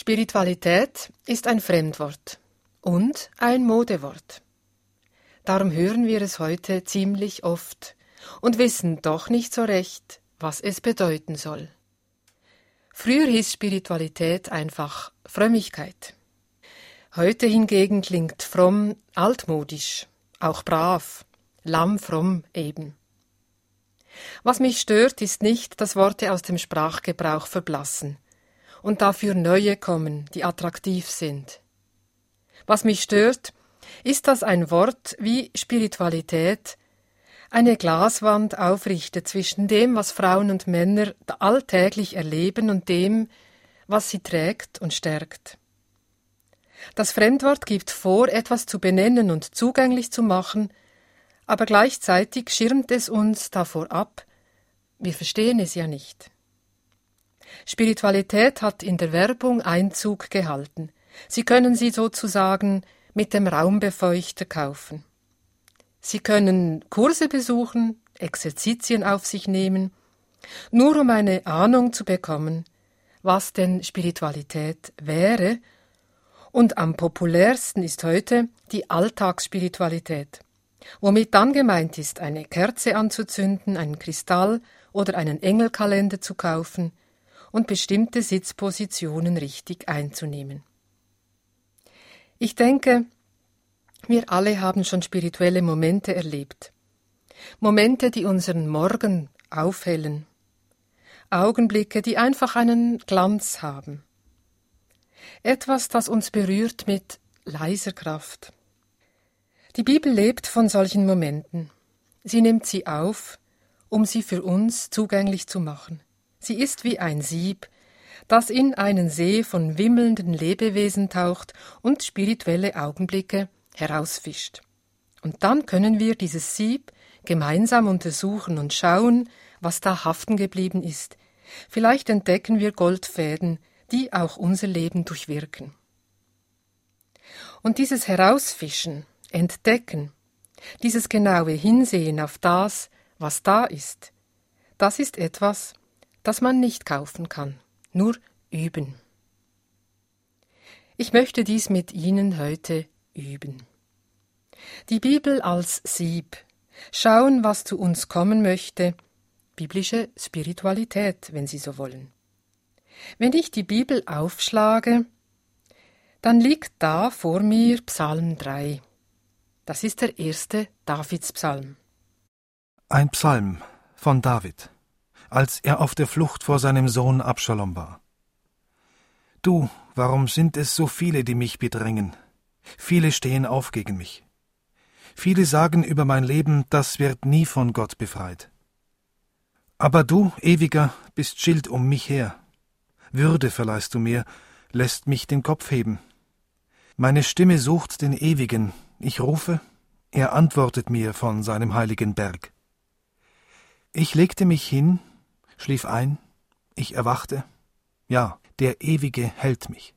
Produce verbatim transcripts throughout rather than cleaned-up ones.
Spiritualität ist ein Fremdwort und ein Modewort. Darum hören wir es heute ziemlich oft und wissen doch nicht so recht, was es bedeuten soll. Früher hieß Spiritualität einfach Frömmigkeit. Heute hingegen klingt fromm altmodisch, auch brav, lammfromm eben. Was mich stört, ist nicht, dass Worte aus dem Sprachgebrauch verblassen und dafür neue kommen, die attraktiv sind. Was mich stört, ist, dass ein Wort wie Spiritualität eine Glaswand aufrichtet zwischen dem, was Frauen und Männer alltäglich erleben, und dem, was sie trägt und stärkt. Das Fremdwort gibt vor, etwas zu benennen und zugänglich zu machen, aber gleichzeitig schirmt es uns davor ab, wir verstehen es ja nicht. Spiritualität hat in der Werbung Einzug gehalten. Sie können sie sozusagen mit dem Raumbefeuchter kaufen. Sie können Kurse besuchen, Exerzitien auf sich nehmen, nur um eine Ahnung zu bekommen, was denn Spiritualität wäre. Und am populärsten ist heute die Alltagsspiritualität, womit dann gemeint ist, eine Kerze anzuzünden, einen Kristall oder einen Engelkalender zu kaufen und bestimmte Sitzpositionen richtig einzunehmen. Ich denke, wir alle haben schon spirituelle Momente erlebt. Momente, die unseren Morgen aufhellen. Augenblicke, die einfach einen Glanz haben. Etwas, das uns berührt mit leiser Kraft. Die Bibel lebt von solchen Momenten. Sie nimmt sie auf, um sie für uns zugänglich zu machen. Sie ist wie ein Sieb, das in einen See von wimmelnden Lebewesen taucht und spirituelle Augenblicke herausfischt. Und dann können wir dieses Sieb gemeinsam untersuchen und schauen, was da haften geblieben ist. Vielleicht entdecken wir Goldfäden, die auch unser Leben durchwirken. Und dieses Herausfischen, Entdecken, dieses genaue Hinsehen auf das, was da ist, das ist etwas, das man nicht kaufen kann, nur üben. Ich möchte dies mit Ihnen heute üben. Die Bibel als Sieb, schauen, was zu uns kommen möchte, biblische Spiritualität, wenn Sie so wollen. Wenn ich die Bibel aufschlage, dann liegt da vor mir Psalm drei. Das ist der erste Davidspsalm. Ein Psalm von David, als er auf der Flucht vor seinem Sohn Abschalom war. Du, warum sind es so viele, die mich bedrängen? Viele stehen auf gegen mich. Viele sagen über mein Leben, das wird nie von Gott befreit. Aber du, Ewiger, bist Schild um mich her. Würde verleihst du mir, lässt mich den Kopf heben. Meine Stimme sucht den Ewigen, ich rufe, er antwortet mir von seinem heiligen Berg. Ich legte mich hin, schlief ein, ich erwachte, ja, der Ewige hält mich.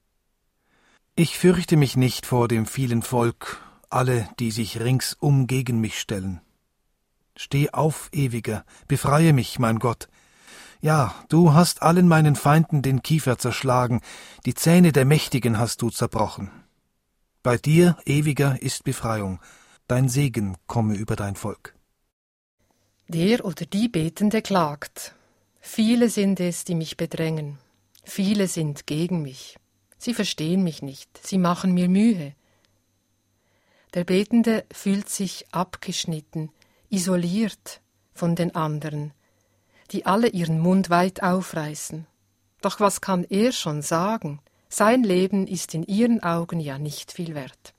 Ich fürchte mich nicht vor dem vielen Volk, alle, die sich ringsum gegen mich stellen. Steh auf, Ewiger, befreie mich, mein Gott. Ja, du hast allen meinen Feinden den Kiefer zerschlagen, die Zähne der Mächtigen hast du zerbrochen. Bei dir, Ewiger, ist Befreiung, dein Segen komme über dein Volk. Der oder die Betende klagt. Viele sind es, die mich bedrängen. Viele sind gegen mich. Sie verstehen mich nicht, sie machen mir Mühe. Der Betende fühlt sich abgeschnitten, isoliert von den anderen, die alle ihren Mund weit aufreißen. Doch was kann er schon sagen? Sein Leben ist in ihren Augen ja nicht viel wert.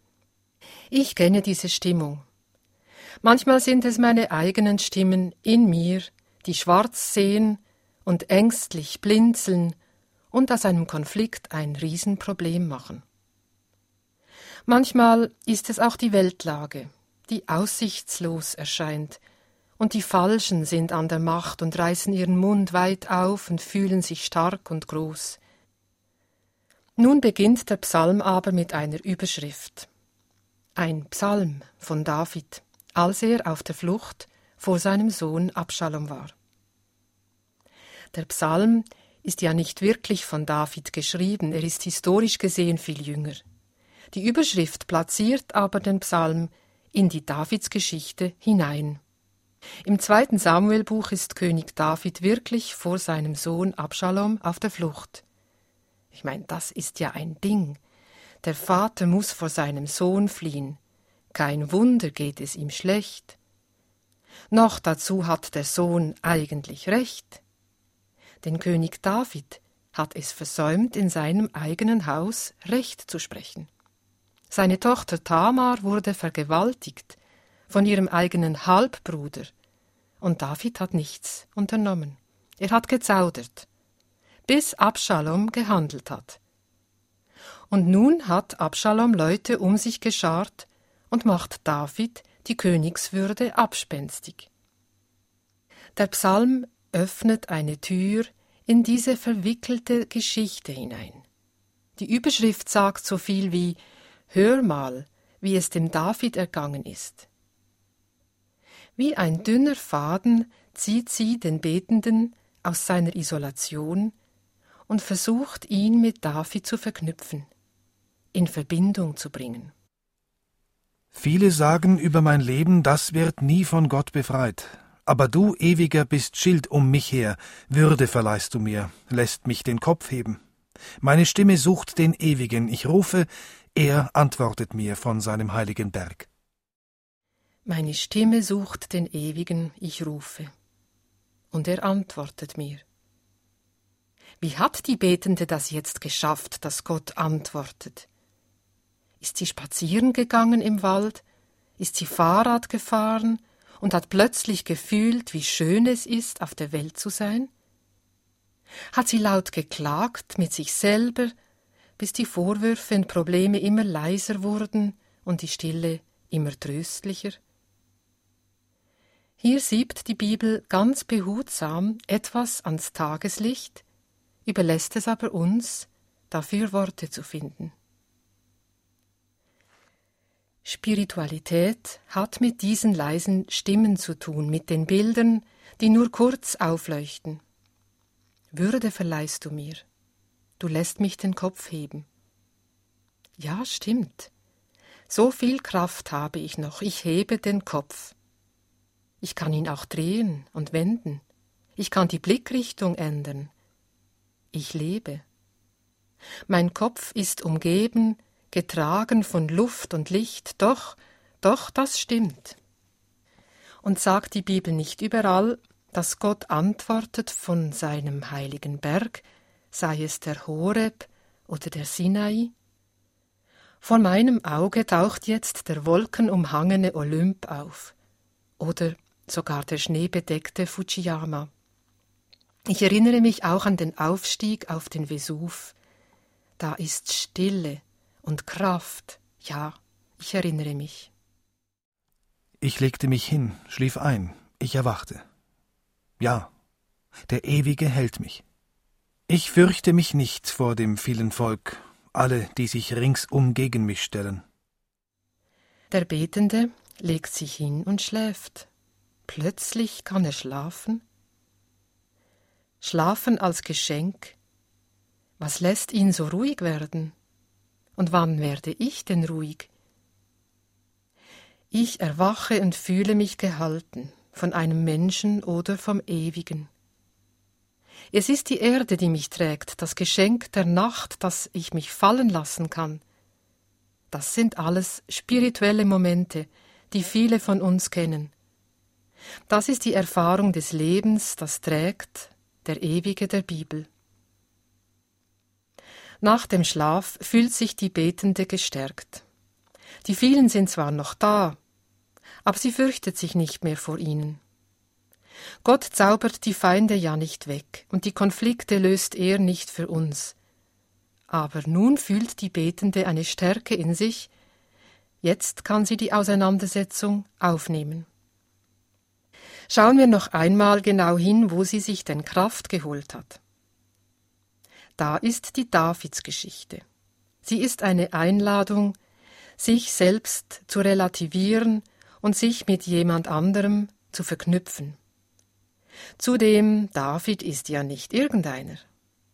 Ich kenne diese Stimmung. Manchmal sind es meine eigenen Stimmen in mir, die schwarz sehen und ängstlich blinzeln und aus einem Konflikt ein Riesenproblem machen. Manchmal ist es auch die Weltlage, die aussichtslos erscheint, und die Falschen sind an der Macht und reißen ihren Mund weit auf und fühlen sich stark und groß. Nun beginnt der Psalm aber mit einer Überschrift. Ein Psalm von David, als er auf der Flucht vor seinem Sohn Abschalom war. Der Psalm ist ja nicht wirklich von David geschrieben, er ist historisch gesehen viel jünger. Die Überschrift platziert aber den Psalm in die Davidsgeschichte hinein. Im zweiten Samuelbuch ist König David wirklich vor seinem Sohn Abschalom auf der Flucht. Ich meine, das ist ja ein Ding. Der Vater muss vor seinem Sohn fliehen. Kein Wunder geht es ihm schlecht. Noch dazu hat der Sohn eigentlich recht. Denn König David hat es versäumt, in seinem eigenen Haus Recht zu sprechen. Seine Tochter Tamar wurde vergewaltigt von ihrem eigenen Halbbruder, und David hat nichts unternommen. Er hat gezaudert, bis Abschalom gehandelt hat. Und nun hat Abschalom Leute um sich geschart und macht David die Königswürde abspenstig. Der Psalm öffnet eine Tür in diese verwickelte Geschichte hinein. Die Überschrift sagt so viel wie: Hör mal, wie es dem David ergangen ist. Wie ein dünner Faden zieht sie den Betenden aus seiner Isolation und versucht, ihn mit David zu verknüpfen, in Verbindung zu bringen. Viele sagen über mein Leben, das wird nie von Gott befreit. Aber du, Ewiger, bist Schild um mich her, Würde verleihst du mir, lässt mich den Kopf heben. Meine Stimme sucht den Ewigen, ich rufe, er antwortet mir von seinem heiligen Berg. Meine Stimme sucht den Ewigen, ich rufe, und er antwortet mir. Wie hat die Betende das jetzt geschafft, dass Gott antwortet? Ist sie spazieren gegangen im Wald? Ist sie Fahrrad gefahren und hat plötzlich gefühlt, wie schön es ist, auf der Welt zu sein? Hat sie laut geklagt mit sich selber, bis die Vorwürfe und Probleme immer leiser wurden und die Stille immer tröstlicher? Hier siebt die Bibel ganz behutsam etwas ans Tageslicht, überlässt es aber uns, dafür Worte zu finden. Spiritualität hat mit diesen leisen Stimmen zu tun, mit den Bildern, die nur kurz aufleuchten. Würde verleihst du mir, du lässt mich den Kopf heben. Ja, stimmt. So viel Kraft habe ich noch, ich hebe den Kopf. Ich kann ihn auch drehen und wenden. Ich kann die Blickrichtung ändern. Ich lebe. Mein Kopf ist umgeben, getragen von Luft und Licht, doch, doch, das stimmt. Und sagt die Bibel nicht überall, dass Gott antwortet von seinem heiligen Berg, sei es der Horeb oder der Sinai? Vor meinem Auge taucht jetzt der wolkenumhangene Olymp auf oder sogar der schneebedeckte Fujiyama. Ich erinnere mich auch an den Aufstieg auf den Vesuv. Da ist Stille und Kraft. Ja, ich erinnere mich. Ich legte mich hin, schlief ein, ich erwachte. Ja, der Ewige hält mich. Ich fürchte mich nicht vor dem vielen Volk, alle, die sich ringsum gegen mich stellen. Der Betende legt sich hin und schläft. Plötzlich kann er schlafen. Schlafen als Geschenk. Was lässt ihn so ruhig werden? Und wann werde ich denn ruhig? Ich erwache und fühle mich gehalten von einem Menschen oder vom Ewigen. Es ist die Erde, die mich trägt, das Geschenk der Nacht, das ich mich fallen lassen kann. Das sind alles spirituelle Momente, die viele von uns kennen. Das ist die Erfahrung des Lebens, das trägt der Ewige der Bibel. Nach dem Schlaf fühlt sich die Betende gestärkt. Die vielen sind zwar noch da, aber sie fürchtet sich nicht mehr vor ihnen. Gott zaubert die Feinde ja nicht weg, und die Konflikte löst er nicht für uns. Aber nun fühlt die Betende eine Stärke in sich, jetzt kann sie die Auseinandersetzung aufnehmen. Schauen wir noch einmal genau hin, wo sie sich denn Kraft geholt hat. Da ist die Davidsgeschichte. Sie ist eine Einladung, sich selbst zu relativieren und sich mit jemand anderem zu verknüpfen. Zudem, David ist ja nicht irgendeiner.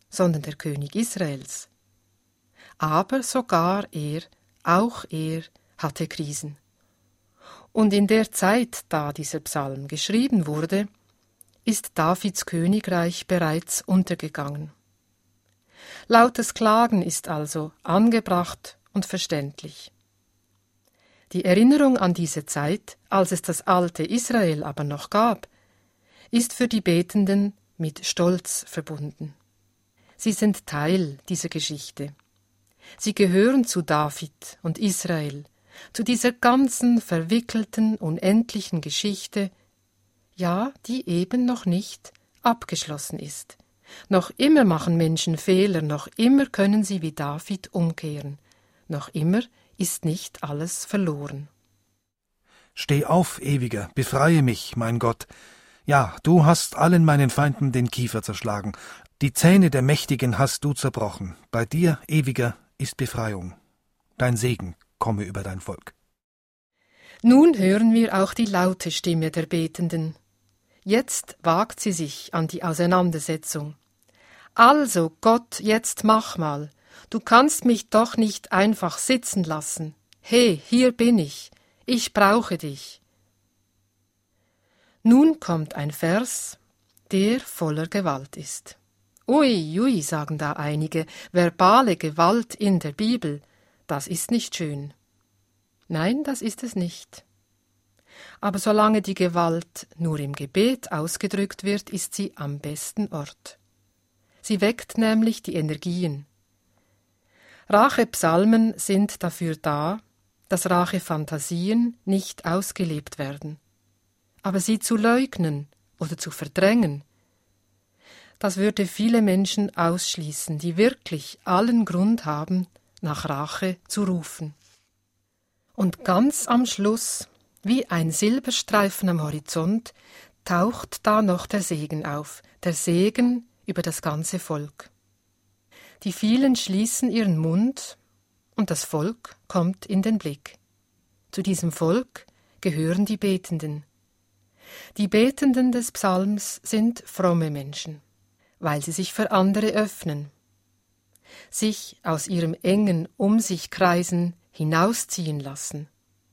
sondern der König Israels. Aber sogar er, auch er, hatte Krisen. Und in der Zeit, da dieser Psalm geschrieben wurde, ist Davids Königreich bereits untergegangen. Lautes Klagen ist also angebracht und verständlich. Die Erinnerung an diese Zeit, als es das alte Israel aber noch gab, ist für die Betenden mit Stolz verbunden. Sie sind Teil dieser Geschichte. Sie gehören zu David und Israel, zu dieser ganzen verwickelten, unendlichen Geschichte, ja, die eben noch nicht abgeschlossen ist. Noch immer machen Menschen Fehler, noch immer können sie wie David umkehren, noch immer ist nicht alles verloren. Steh auf, Ewiger, befreie mich, mein Gott. Ja, du hast allen meinen Feinden den Kiefer zerschlagen, die Zähne der Mächtigen hast du zerbrochen. Bei dir, Ewiger, ist Befreiung. Dein Segen komme über dein Volk. Nun hören wir auch die laute Stimme der Betenden. Jetzt wagt sie sich an die Auseinandersetzung. Also, Gott, jetzt mach mal. Du kannst mich doch nicht einfach sitzen lassen. He, hier bin ich. Ich brauche dich. Nun kommt ein Vers, der voller Gewalt ist. Ui, ui, sagen da einige, verbale Gewalt in der Bibel, das ist nicht schön. Nein, das ist es nicht. Aber solange die Gewalt nur im Gebet ausgedrückt wird, ist sie am besten Ort. Sie weckt nämlich die Energien. Rachepsalmen sind dafür da, dass Rachefantasien nicht ausgelebt werden. Aber sie zu leugnen oder zu verdrängen, das würde viele Menschen ausschließen, die wirklich allen Grund haben, nach Rache zu rufen. Und ganz am Schluss, wie ein Silberstreifen am Horizont, taucht da noch der Segen auf, der Segen über das ganze Volk. Die vielen schließen ihren Mund und das Volk kommt in den Blick. Zu diesem Volk gehören die Betenden. Die Betenden des Psalms sind fromme Menschen, weil sie sich für andere öffnen, sich aus ihrem engen Um sich kreisen hinausziehen lassen.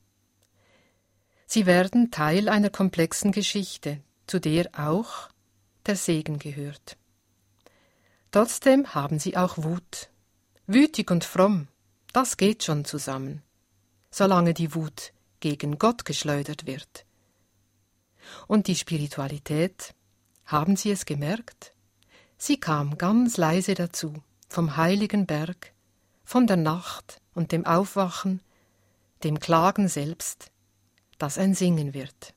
Sie werden Teil einer komplexen Geschichte, zu der auch der Segen gehört. Trotzdem haben sie auch Wut. Wütig und fromm, das geht schon zusammen, solange die Wut gegen Gott geschleudert wird. Und die Spiritualität, haben Sie es gemerkt? Sie kam ganz leise dazu, vom heiligen Berg, von der Nacht und dem Aufwachen, dem Klagen selbst, das ein Singen wird.